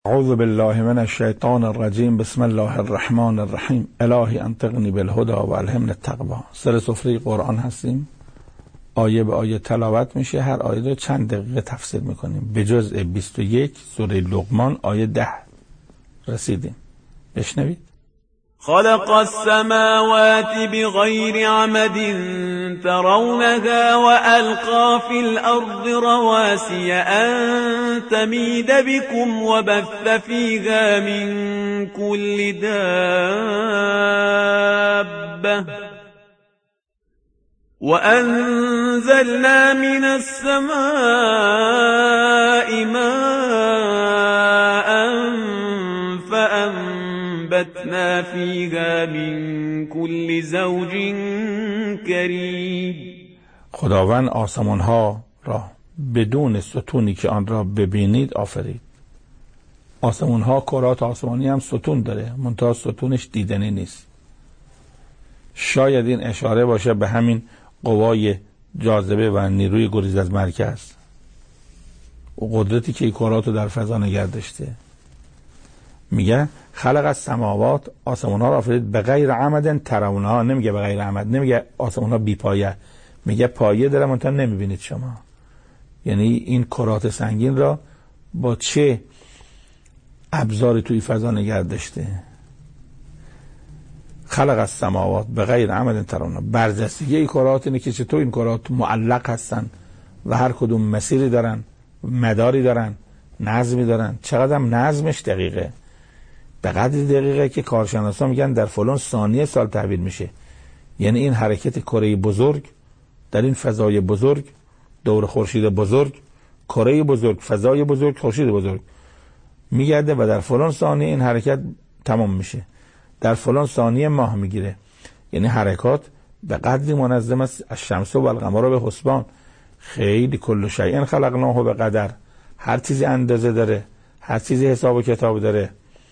اعوذ بالله من الشیطان الرجیم. بسم الله الرحمن الرحیم. الهی انطقنی بالهدى و الهمنی التقوی. سر سفره قرآن هستیم، آیه به آیه تلاوت میشه، هر آیه رو چند دقیقه تفسیر میکنیم. به جزء 21 سوره لقمان آیه 10 رسیدیم. بشنوید. خلق السماوات بغير عمد ترونها وألقى في الأرض رواسي أن تميد بكم وبث فيها من كل دابة وأنزلنا من السماء ماء فأنبتنا فيها من كل زوج کریم. خداوند آسمان ها را بدون ستونی که آن را ببینید آفرید. آسمان ها، کرات آسمانی هم ستون داره، منتها ستونش دیدنی نیست. شاید این اشاره باشه به همین قوای جاذبه و نیروی گریز از مرکز و قدرتی که این کرات رو در فضا نگه داشته. میگه خلق السماوات، آسمان ها را آفرید به غیر عمد ترونها. نمیگه به غیر عمد، نمیگه آسمان ها بی پایه، میگه پایه داره منتها نمیبینید شما. یعنی این کرات سنگین را با چه ابزاری توی فضا نگه داشته. خلق السماوات به غیر عمد ترونها. برجستگی این کرات اینه که چطور این کرات معلق هستن و هر کدوم مسیری دارن، مداری دارن، نظمی دارن. چقدر هم نظمش دقیقه، به قدری دقیقه که کارشناسا میگن در فلان ثانیه سال تحویل میشه. یعنی این حرکت کره بزرگ در این فضای بزرگ، دور خورشید بزرگ، کره بزرگ، فضای بزرگ، خورشید بزرگ میگرده و در فلان ثانیه این حرکت تمام میشه، در فلان ثانیه ماه میگیره. یعنی حرکات به قدری منظم است. الشمس و القمر به حسبان. خیلی کل شیء خلقناه به قدر. هر چیزی اندازه داره، هر چیزی حساب و کتاب داره.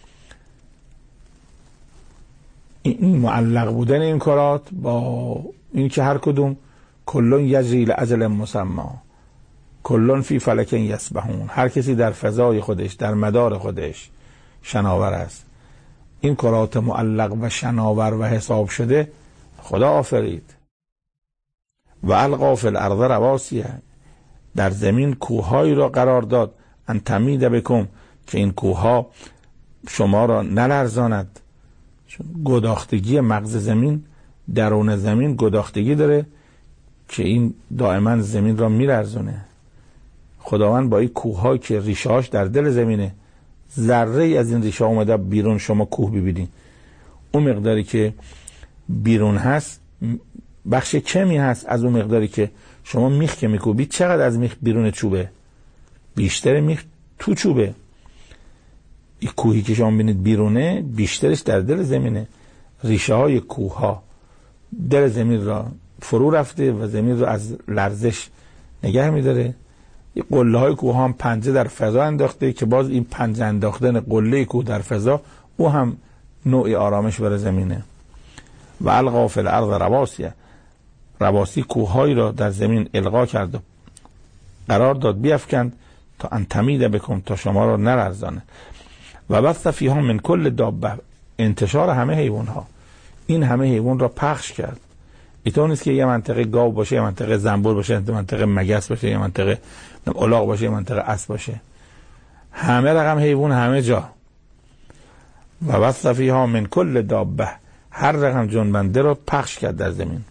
این معلق بودن این کرات با این که هر کدوم کلون یجری لاجل مسمى کلون فی فلک یسبحون، هر کسی در فضای خودش، در مدار خودش شناور است. این کرات معلق و شناور و حساب شده خدا آفرید. و القی فی الارض رواسیه، در زمین کوههایی را قرار داد، ان تمید بکم، که این کوهها شما را نلرزاند. چون گداختگی مغز زمین، درون زمین گداختگی داره که این دائما زمین را میلرزونه. خداوند با این کوه‌هایی که ریشه‌هاش در دل زمینه، ذره ای از این ریشه اومده بیرون، شما کوه ببینید، اون مقداری که بیرون هست بخش کمی هست از اون مقداری که شما میخ که میکوبید. چقدر از میخ بیرون چوبه؟ بیشتر میخ تو چوبه. این کوهی که شما بینید بیرونه، بیشترش در دل زمینه. ریشه های کوه ها دل زمین را فرو رفته و زمین را از لرزش نگه میداره. این قله های کوه ها هم پنجه در فضا انداخته که باز این پنجه انداختن قله کوه در فضا او هم نوعی آرامش برای زمینه. و القی فی الارض رواسیه، رواسی کوه هایی را در زمین القا کرد و قرار داد، بیفکند، تا ان تمید بکن، تا شما را نلرزانه. و بث فیها من کل دابه، انتشار همه حیوان ها. این همه حیوان را پخش کرد. اینطور نیست که یه منطقه گاو باشه، یه منطقه زنبور باشه، یه منطقه مگس باشه، یه منطقه الاغ باشه، یه منطقه اسب باشه. همه رقم حیوان همه جا. و بث فیها من کل دابه، هر رقم جنبنده را پخش کرد در زمین.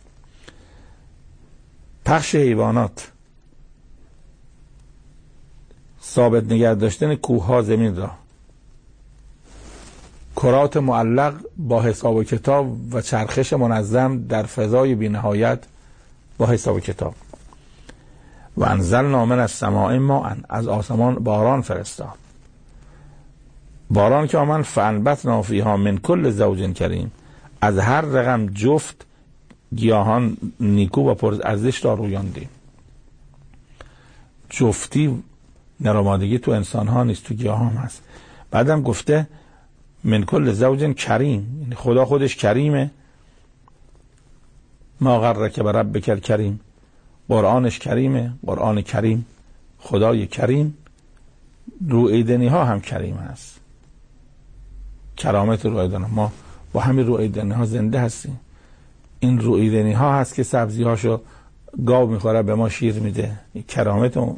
پخش حیوانات، ثابت نگه داشتن کوه ها زمین را، کرات معلق با حساب و کتاب و چرخش منظم در فضای بی‌نهایت با حساب و کتاب. و انزلنا من السماء ماء، از آسمان باران فرستاد. باران که آمد، فانبتنا فیها من کل زوج کریم، از هر رقم جفت گیاهان نیکو و پر ارزش را رویاندیم. جفتی نرمادگی تو انسان ها نیست، تو گیاه هم هست. بعدم گفته من کل زوج کریم، یعنی خدا خودش کریمه. ما غرک بربک الکریم، قرآنش کریمه، قرآن کریم، خدای کریم رویدنی ها هم کریم هست. کرامت رویدنی، ما با همین رویدنی ها زنده هستیم. این رویدنی ها هست که سبزی هاشو گاو میخوره به ما شیر میده، کرامت اون.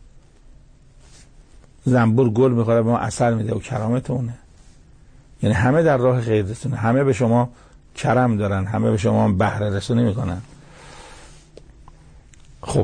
زنبور گل میخوره به ما عسل میده و کرامت اونه. یعنی همه در راه خیر رسونه، همه به شما کرم دارن، همه به شما بهره رسونی میکنن. خب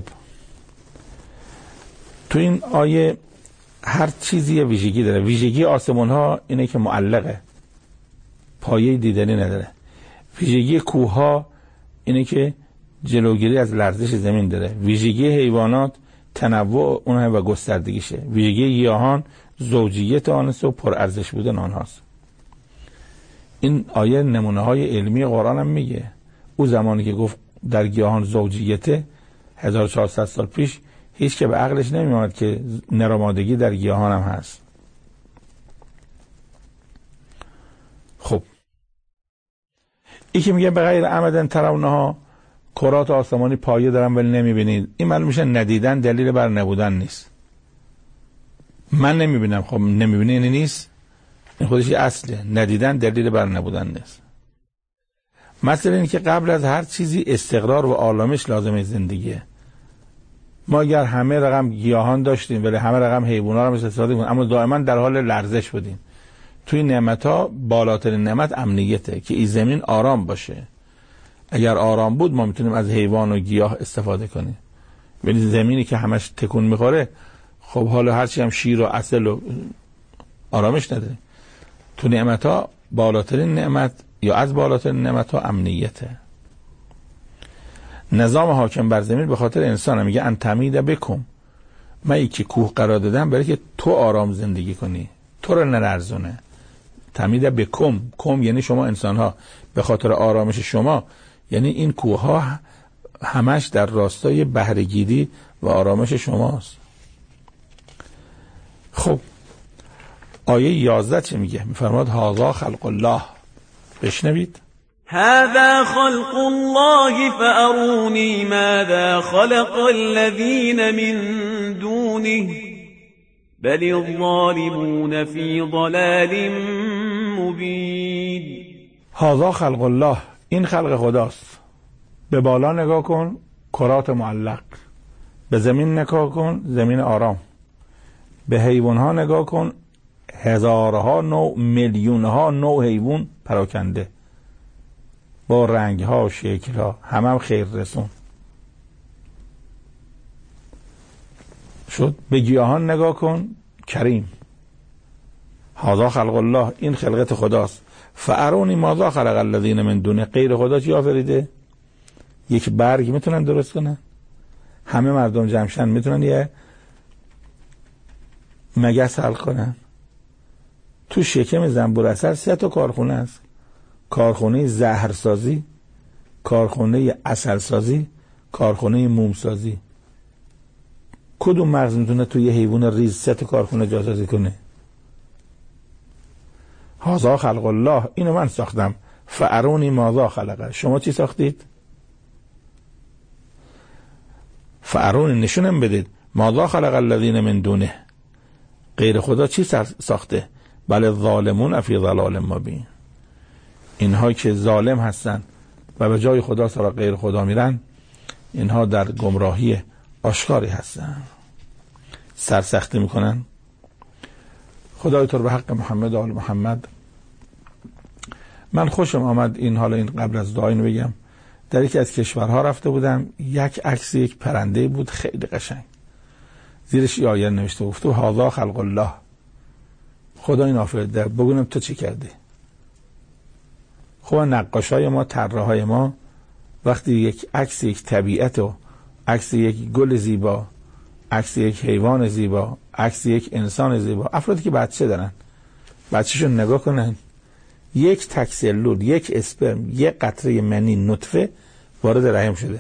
تو این آیه هر چیزی یه ویژگی داره. ویژگی آسمون ها اینه که معلقه، پایه دیدنی نداره. ویژگی کوه ها اینه که جلوگیری از لرزش زمین داره. ویژگی حیوانات تنوع اونها و گستردگیشه. ویژگی گیاهان زوجیت آنست و پرارزش بودن آنهاست. این آیه نمونه های علمی قرآن هم میگه. او زمانی که گفت در گیاهان زوجیته 1400 سال پیش هیچ که به عقلش نمیاد که نرمادگی در گیاهان هم هست. خب این که میگه بغیر عمدن ترونها، کرات آسمانی پایه دارن ولی نمیبینید، این معلوم میشه ندیدن دلیل بر نبودن نیست. من نمیبینم، خب نمیبینه این نیست، این خودش اصله. ندیدن دلیل بر نبودن نیست. مثلا این که قبل از هر چیزی استقرار و آرامش لازمه زندگیه. ما اگر همه رقم گیاهان داشتیم ولی همه رقم حیوانات رو استفاده کنیم، اما دائما در حال لرزش بودیم. توی نعمت‌ها بالاترین نعمت امنیته که این زمین آرام باشه. اگر آرام بود ما میتونیم از حیوان و گیاه استفاده کنیم، ولی زمینی که همش تکون میخوره، خب حالا هرچی هم شیر و عسل و آرامش نداره. تو نعمت‌ها بالاترین نعمت یا از بالاترین نعمت‌ها امنیته. نظام حاکم بر زمین به خاطر انسان میگه ان تمید بکم، من که کوه قرار دادم برای که تو آرام زندگی کنی، تو رو نلرزونه. تمید بکم، کم یعنی شما انسان ها، به خاطر آرامش شما، یعنی این کوه ها همش در راستای بهره‌گیری و آرامش شماست. خب آیه 11 چه میگه؟ میفرماد هذا خلق الله. بشنوید. هذا خلق الله فأروني ماذا خلق الذين من دونه بل الظالمون في ضلال مبين. هذا خلق الله، این خلق خداست. به بالا نگاه کن، کرات معلق. به زمین نگاه کن، زمین آرام. به حیوانها نگاه کن، هزارها نوع، میلیونها نوع حیوان پراکنده با رنگها و شکلها، هم خیر رسون شد. به گیاهان نگاه کن، کریم. هذا خلق الله، این خلقت خداست. فارونی ماذا خلق الذین من دونه، غیر خدا چی آفریده؟ یک برگ میتونن درست کنن؟ همه مردم جمعشن میتونن یه مگس حل کنن؟ تو شکم زنبور عسل 3 تا کارخونه است. کارخونه زهرسازی، کارخونه عسلسازی، کارخونه مومسازی. کدوم مغز میتونه توی یه حیوان ریز 3 تا کارخونه جاسازی کنه؟ هذا خلق الله، اینو من ساختم. فارونی ماذا خلقه، شما چی ساختید؟ فارونی، نشونم بدید. ماذا خلق الذین من دونه، غیر خدا چی ساخته؟ بل الظالمون فی ضلال مبین، اینها که ظالم هستن و به جای خدا سراغ غیر خدا میرن، اینها در گمراهی آشکاری هستن، سرسختی میکنن. خدای تو به حق محمد و آل محمد. من خوشم آمد این حالا این قبل از دعا اینو بگم. در یکی از کشورها رفته بودم، یک عکس یک پرنده بود خیلی قشنگ، زیرش این آیه نوشته گفته هذا خلق الله، خدا این آفریده، بگونم تو چی کردی؟ خب نقاشای ما، طراحای ما وقتی یک عکس یک طبیعت و عکس یک گل زیبا، عکس یک حیوان زیبا، عکس یک انسان زیبا، افرادی که بچه دارن، بچه‌شون نگاه کنن، یک تک سلول، یک اسپرم، یک قطره منی نطفه وارد رحم شده.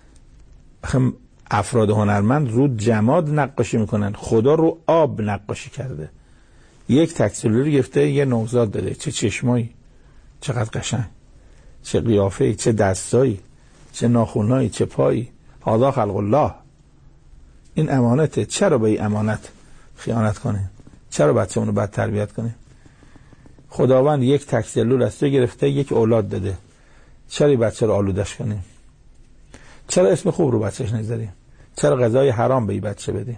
افراد هنرمند رو جماد نقاشی میکنن، خدا رو آب نقاشی کرده. یک تک سلول گرفته یه نوزاد داده، چه چشمایی، چقدر قشنگ، چه قیافه‌ای، چه دستایی، چه ناخنایی، چه پایی. هذا خلق الله، این امانته. چرا به این امانت خیانت کنه؟ چرا بچه‌مون رو بد تربیت کنیم؟ خداوند یک تک سلول از تو گرفته، یک اولاد داده، چرا بچه رو آلودش کنیم؟ چرا اسم خوب رو بچهش نذاریم؟ چرا غذای حرام به این بچه بدیم؟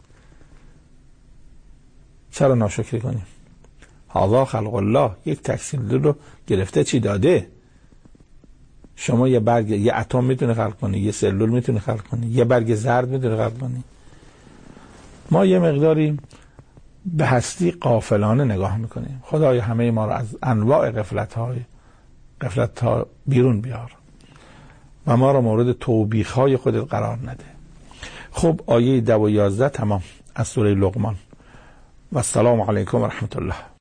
چرا ناشکری کنیم؟ هذا خلق الله، یک تک سلول رو گرفته چی داده؟ شما یه برگ، یه اتم میتونه خلق کنی، یه سلول میتونه خلق کنی، یه برگ زرد میتونه خلق کنی. ما یه مقداری به هستی غافلانه نگاه میکنیم. خدای همه ما رو از انواع غفلت ها بیرون بیار و ما رو مورد توبیخ های خودت قرار نده. خب آیه 10 و 11 تمام از سوره لقمان. و السلام علیکم و رحمت الله.